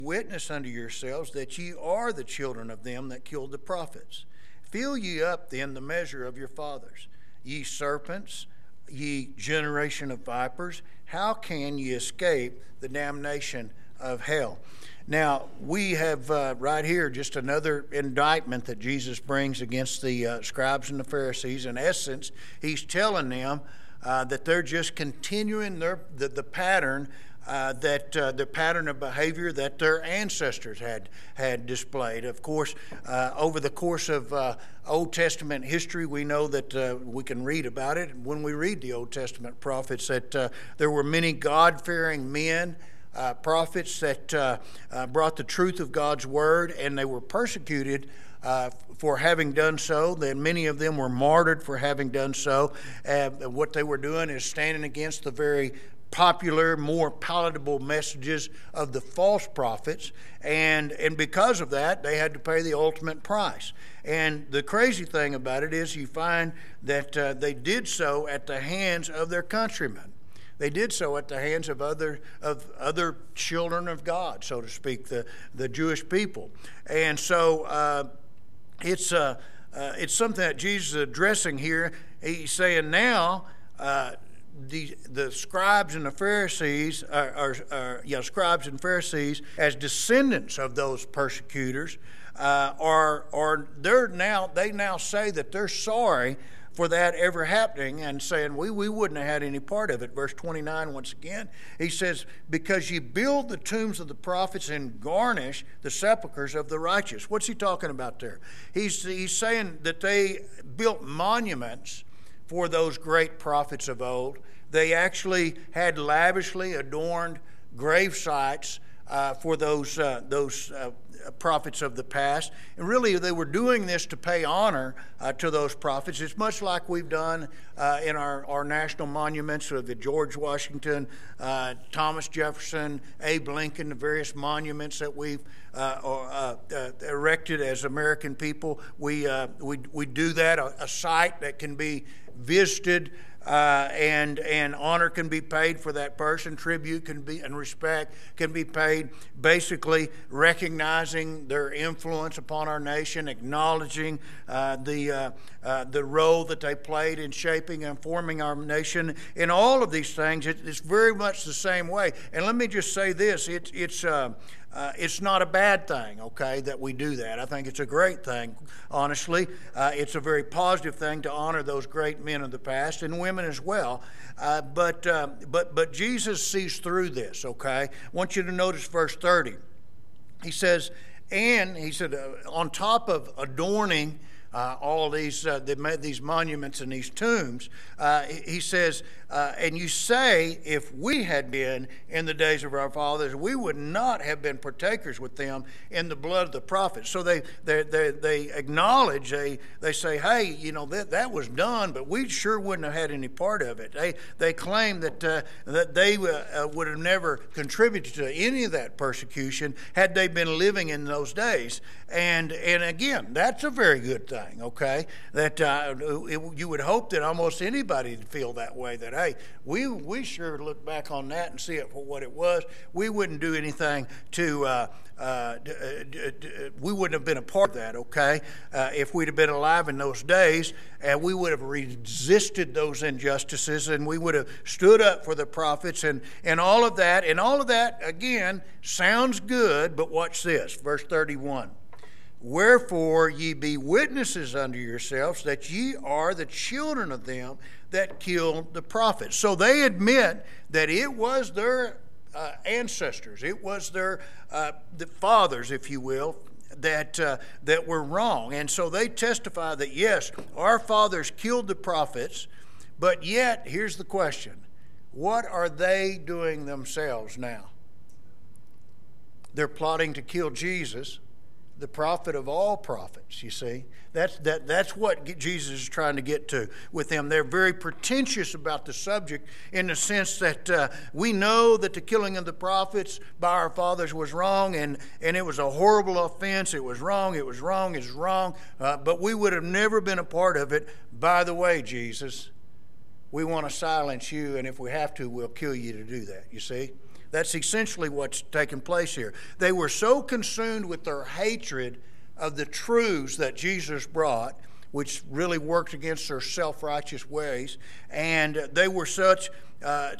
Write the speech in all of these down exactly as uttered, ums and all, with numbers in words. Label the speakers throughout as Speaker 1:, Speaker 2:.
Speaker 1: Witness unto yourselves that ye are the children of them that killed the prophets. Fill ye up then the measure of your fathers. Ye serpents, ye generation of vipers, how can ye escape the damnation of hell? Now, we have uh, right here just another indictment that Jesus brings against the uh, scribes and the Pharisees. In essence, he's telling them uh, that they're just continuing their the, the pattern Uh, that uh, the pattern of behavior that their ancestors had had displayed. Of course, uh, over the course of uh, Old Testament history, we know that uh, we can read about it. When we read the Old Testament prophets, that uh, there were many God-fearing men, uh, prophets that uh, uh, brought the truth of God's word, and they were persecuted Uh, for having done so. That many of them were martyred for having done so. Uh, what they were doing is standing against the very popular, more palatable messages of the false prophets, and and because of that, they had to pay the ultimate price. And the crazy thing about it is you find that uh, they did so at the hands of their countrymen. They did so at the hands of other of other children of God, so to speak, the, the Jewish people. And so uh, it's uh, uh, it's something that Jesus is addressing here. He's saying now uh, the the scribes and the Pharisees are, are, are yeah scribes and Pharisees as descendants of those persecutors uh, are are they're now they now say that they're sorry for that ever happening, and saying we we wouldn't have had any part of it. Verse twenty-nine, once again, he says, because ye build the tombs of the prophets and garnish the sepulchres of the righteous. What's he talking about there? He's, he's saying that they built monuments for those great prophets of old. They actually had lavishly adorned grave sites uh, for those, uh, those uh, prophets of the past. And really, they were doing this to pay honor uh, to those prophets. It's much like we've done uh, in our, our national monuments of the George Washington, uh, Thomas Jefferson, Abe Lincoln, the various monuments that we've uh, uh, uh, erected as American people. We, uh, we, we do that, a, a site that can be visited Uh, and and honor can be paid for that person. Tribute can be, and respect can be paid, basically recognizing their influence upon our nation, acknowledging uh, the uh, uh, the role that they played in shaping and forming our nation. In all of these things, it, it's very much the same way. And let me just say this: it, it's uh, uh, it's not a bad thing, okay, that we do that. I think it's a great thing. Honestly, uh, it's a very positive thing to honor those great men of the past and women as well. Uh, but uh, but but Jesus sees through this. Okay, I want you to notice verse thirty. He says, and he said, uh, on top of adorning Uh, all these uh, they made these monuments and these tombs, uh, he says, uh, and you say, if we had been in the days of our fathers, we would not have been partakers with them in the blood of the prophets. So they they they, they acknowledge, they they say, hey, you know, that that was done, but we sure wouldn't have had any part of it. They they claim that uh, that they uh, would have never contributed to any of that persecution had they been living in those days. And and again, that's a very good thing. Okay, that uh, it, you would hope that almost anybody would feel that way. That hey, we we sure look back on that and see it for what it was. We wouldn't do anything to. Uh, uh, d- d- d- we wouldn't have been a part of that. Okay, uh, if we'd have been alive in those days, and we would have resisted those injustices, and we would have stood up for the prophets, and and all of that, and all of that again sounds good. But watch this, verse thirty-one. Wherefore ye be witnesses unto yourselves that ye are the children of them that killed the prophets. So they admit that it was their uh, ancestors, it was their uh, the fathers, if you will, that uh, that were wrong. And so they testify that yes, our fathers killed the prophets, but yet, here's the question, what are they doing themselves now? They're plotting to kill Jesus, the prophet of all prophets, you see. That's, that, that's what Jesus is trying to get to with them. They're very pretentious about the subject in the sense that uh, we know that the killing of the prophets by our fathers was wrong, and, and it was a horrible offense. It was wrong, it was wrong, it was wrong, uh, but we would have never been a part of it. By the way, Jesus, we want to silence you, and if we have to, we'll kill you to do that, you see. That's essentially what's taking place here. They were so consumed with their hatred of the truths that Jesus brought, which really worked against their self-righteous ways, and they were such uh,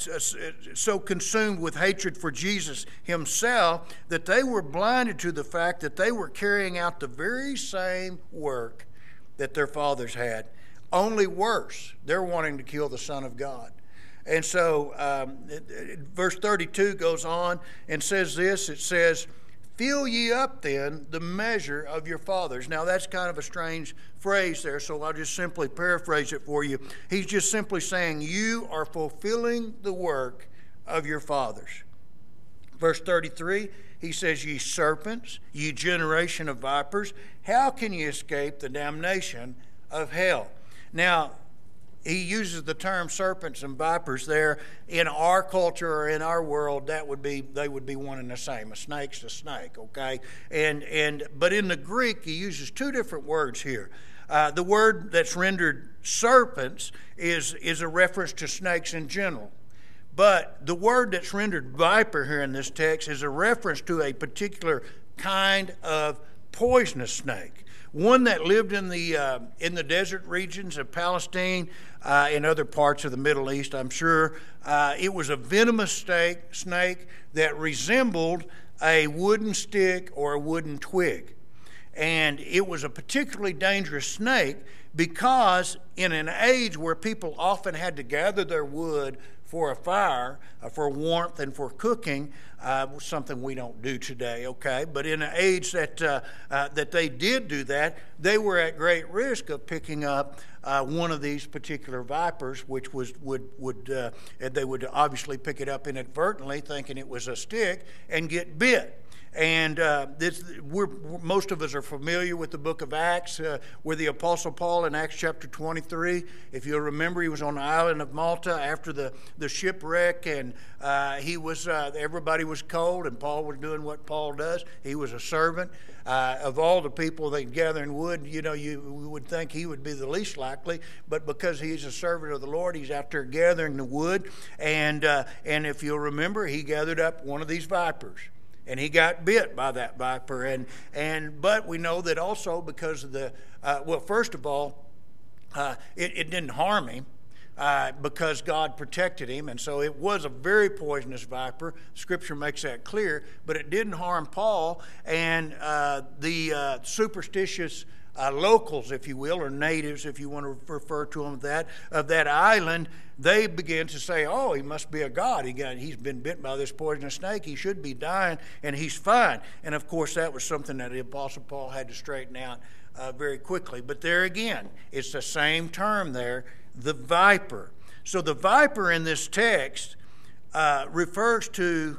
Speaker 1: so consumed with hatred for Jesus himself that they were blinded to the fact that they were carrying out the very same work that their fathers had, only worse. They're wanting to kill the Son of God. And so um, it, it, verse thirty-two goes on and says this. It says, "Fill ye up then the measure of your fathers." Now that's kind of a strange phrase there, so I'll just simply paraphrase it for you. He's just simply saying, you are fulfilling the work of your fathers. Verse thirty-three, he says, "Ye serpents, ye generation of vipers, how can ye escape the damnation of hell?" Now, he uses the term serpents and vipers there. In our culture or in our world, that would be they would be one and the same. A snake's a snake, okay? And and but in the Greek, he uses two different words here. Uh, the word that's rendered serpents is is a reference to snakes in general. But the word that's rendered viper here in this text is a reference to a particular kind of poisonous snake, one that lived in the uh, in the desert regions of Palestine uh, and other parts of the Middle East, I'm sure. Uh, it was a venomous snake, snake that resembled a wooden stick or a wooden twig. And it was a particularly dangerous snake because in an age where people often had to gather their wood for a fire, uh, for warmth and for cooking, uh, something we don't do today, okay? But in an age that uh, uh, that they did do that, they were at great risk of picking up uh, one of these particular vipers, which was would would uh, they would obviously pick it up inadvertently, thinking it was a stick, and get bit. And uh, this, we're, most of us are familiar with the book of Acts, uh, where the Apostle Paul in Acts chapter twenty-three, if you'll remember, he was on the island of Malta after the, the shipwreck, and uh, he was uh, everybody was cold, and Paul was doing what Paul does. He was a servant. Uh, of all the people that gathering wood, you know, you would think he would be the least likely, but because he's a servant of the Lord, he's out there gathering the wood, and uh, and if you'll remember, he gathered up one of these vipers. And he got bit by that viper, and and but we know that also because of the uh, well, first of all, uh, it, it didn't harm him uh, because God protected him, and so it was a very poisonous viper. Scripture makes that clear, but it didn't harm Paul, and uh, the uh, superstitious Uh, locals, if you will, or natives, if you want to refer to them that of that island, they began to say, "Oh, he must be a god. He got, he's been bitten by this poisonous snake. He should be dying, and he's fine." And of course, that was something that the Apostle Paul had to straighten out uh, very quickly. But there again, it's the same term there, the viper. So the viper in this text uh, refers to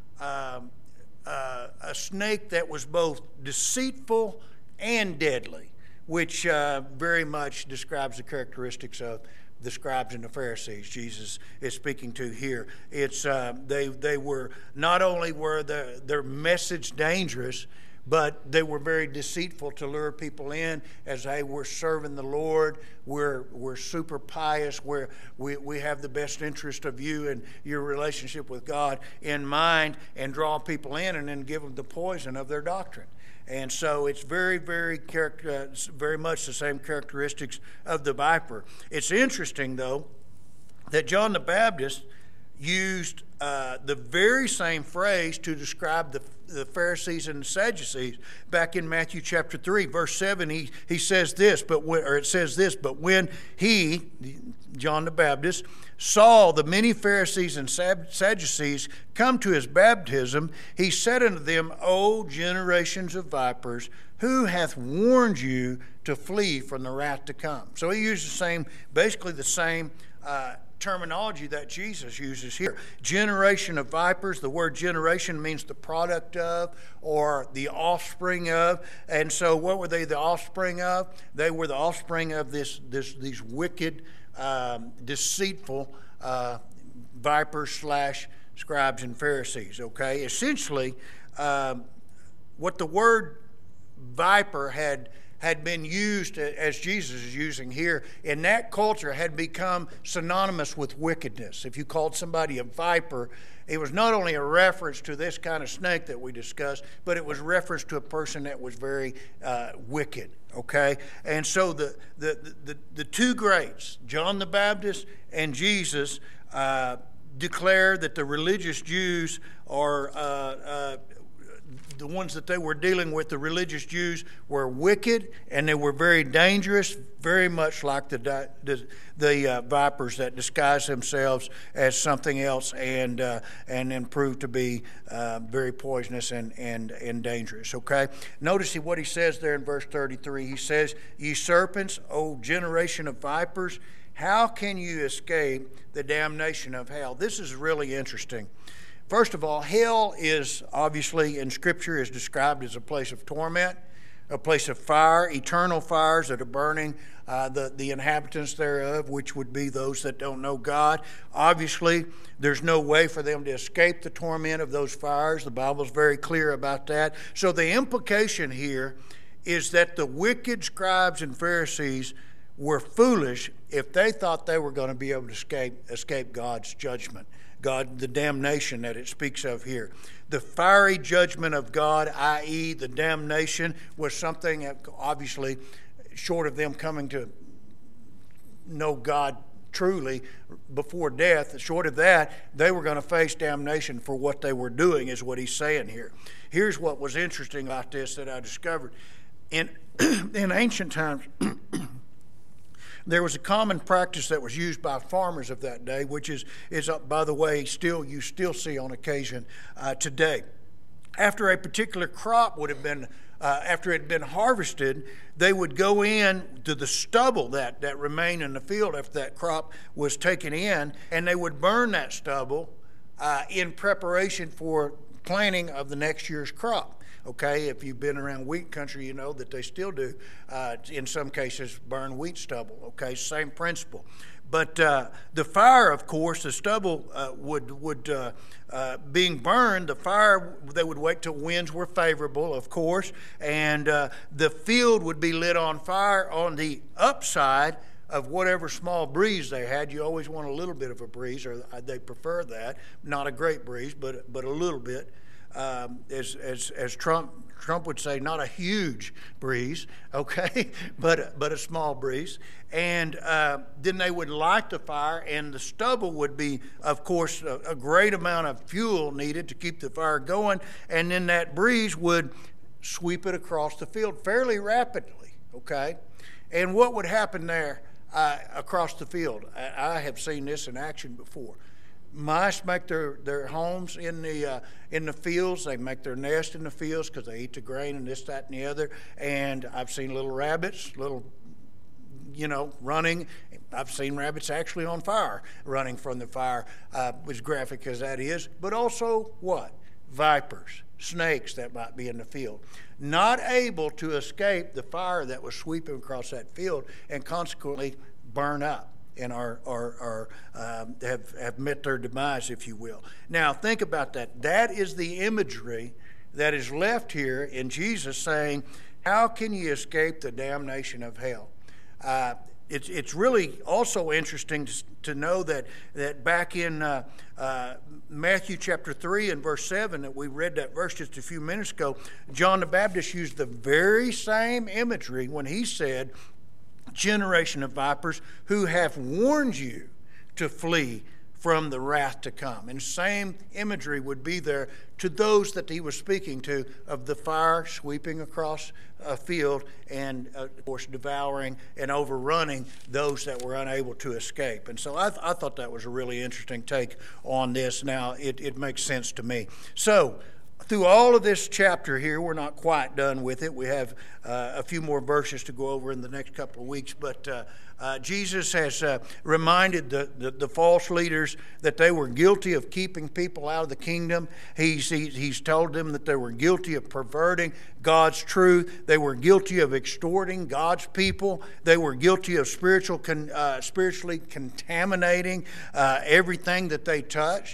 Speaker 1: um, uh, a snake that was both deceitful and deadly, which uh, very much describes the characteristics of the scribes and the Pharisees Jesus is speaking to here. It's uh, they they were not only were the, their message dangerous, but they were very deceitful to lure people in as they were serving the Lord. We're we're super pious. We're, we we have the best interest of you and your relationship with God in mind, and draw people in and then give them the poison of their doctrine. And so it's very, very, character, very much the same characteristics of the viper. It's interesting, though, that John the Baptist used uh, the very same phrase to describe the, the Pharisees and the Sadducees. Back in Matthew chapter three, verse seven, he, he says this, but when, or it says this, but when he, John the Baptist, saw the many Pharisees and Sadducees come to his baptism, he said unto them, O generations of vipers, who hath warned you to flee from the wrath to come? So he used the same, basically the same uh, terminology that Jesus uses here. Generation of vipers, the word generation means the product of or the offspring of. And so what were they the offspring of? They were the offspring of this, this these wicked, um, deceitful uh, vipers slash scribes and Pharisees. Okay, essentially, um, what the word viper had had been used, as Jesus is using here, in that culture had become synonymous with wickedness. If you called somebody a viper, it was not only a reference to this kind of snake that we discussed, but it was reference to a person that was very uh, wicked, okay? And so the, the, the, the two greats, John the Baptist and Jesus, uh, declare that the religious Jews are... Uh, uh, the ones that they were dealing with, the religious Jews, were wicked, and they were very dangerous, very much like the the, the uh, vipers that disguise themselves as something else and uh, and then prove to be uh, very poisonous and, and, and dangerous. Okay? Notice what he says there in verse thirty-three. He says, "Ye serpents, O generation of vipers, how can you escape the damnation of hell?" This is really interesting. First of all, hell is obviously in Scripture is described as a place of torment, a place of fire, eternal fires that are burning uh, the, the inhabitants thereof, which would be those that don't know God. Obviously, there's no way for them to escape the torment of those fires. The Bible's very clear about that. So the implication here is that the wicked scribes and Pharisees were foolish if they thought they were going to be able to escape, escape God's judgment. God, the damnation that it speaks of here. The fiery judgment of God, that is the damnation, was something that obviously, short of them coming to know God truly before death, short of that, they were going to face damnation for what they were doing, is what he's saying here. Here's what was interesting about this that I discovered. In, in ancient times, there was a common practice that was used by farmers of that day, which is, is uh, by the way, still you still see on occasion uh, today. After a particular crop would have been, uh, after it had been harvested, they would go in to the stubble that, that remained in the field after that crop was taken in, and they would burn that stubble uh, in preparation for planting of the next year's crop. Okay, if you've been around wheat country, you know that they still do, uh, in some cases, burn wheat stubble. Okay, same principle. But uh, the fire, of course, the stubble uh, would, would uh, uh, being burned, the fire, they would wait till winds were favorable, of course, and uh, the field would be lit on fire on the upside of whatever small breeze they had. You always want a little bit of a breeze, or they prefer that. Not a great breeze, but, but a little bit. Um, as, as, as Trump Trump would say, not a huge breeze, okay, but, but a small breeze. And uh, then they would light the fire, and the stubble would be, of course, a, a great amount of fuel needed to keep the fire going, and then that breeze would sweep it across the field fairly rapidly, okay? And what would happen there uh, across the field? I, I have seen this in action before. Mice make their, their homes in the uh, in the fields. They make their nest in the fields because they eat the grain and this, that, and the other. And I've seen little rabbits, little, you know, running. I've seen rabbits actually on fire, running from the fire, uh, as graphic as that is. But also what? Vipers, snakes that might be in the field. Not able to escape the fire that was sweeping across that field and consequently burn up and are, are, are um, have, have met their demise, if you will. Now, think about that. That is the imagery that is left here in Jesus saying, how can you escape the damnation of hell? Uh, it's, it's really also interesting to, to know that, that back in uh, uh, Matthew chapter three and verse seven, that we read that verse just a few minutes ago, John the Baptist used the very same imagery when he said, generation of vipers, who have warned you to flee from the wrath to come. And same imagery would be there to those that he was speaking to of the fire sweeping across a field and, uh, of course, devouring and overrunning those that were unable to escape. And so I, th- I thought that was a really interesting take on this. Now, it, it makes sense to me. So, through all of this chapter here, we're not quite done with it. We have uh, a few more verses to go over in the next couple of weeks. But uh, uh, Jesus has uh, reminded the, the, the false leaders that they were guilty of keeping people out of the kingdom. He's, he, he's told them that they were guilty of perverting God's truth. They were guilty of extorting God's people. They were guilty of spiritual con, uh, spiritually contaminating uh, everything that they touched.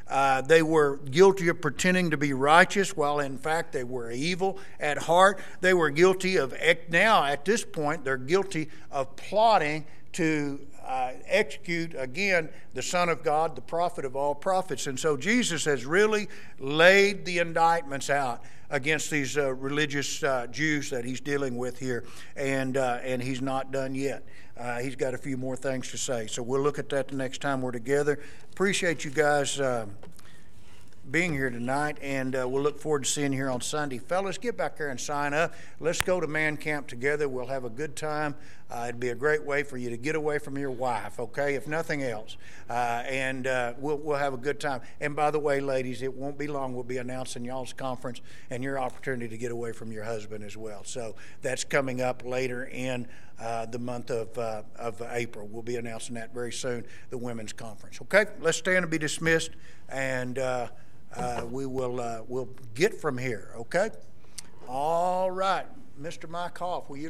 Speaker 1: Uh, they were guilty of pretending to be righteous while in fact they were evil at heart. They were guilty of, now at this point, they're guilty of plotting to uh, execute, again, the Son of God, the prophet of all prophets. And so Jesus has really laid the indictments out against these uh, religious uh, Jews that he's dealing with here, and uh, and he's not done yet. Uh, he's got a few more things to say. So we'll look at that the next time we're together. Appreciate you guys uh, being here tonight, and uh, we'll look forward to seeing you here on Sunday. Fellas, get back there and sign up. Let's go to Man Camp together. We'll have a good time. Uh, it'd be a great way for you to get away from your wife, okay, if nothing else. Uh, and uh, we'll, we'll have a good time. And by the way, ladies, it won't be long. We'll be announcing y'all's conference and your opportunity to get away from your husband as well. So that's coming up later in uh, the month of, uh, of April. We'll be announcing that very soon, the women's conference. Okay, let's stand and be dismissed, and uh, uh, we will uh, we'll get from here, okay? All right. Mister Mike Hoff, will you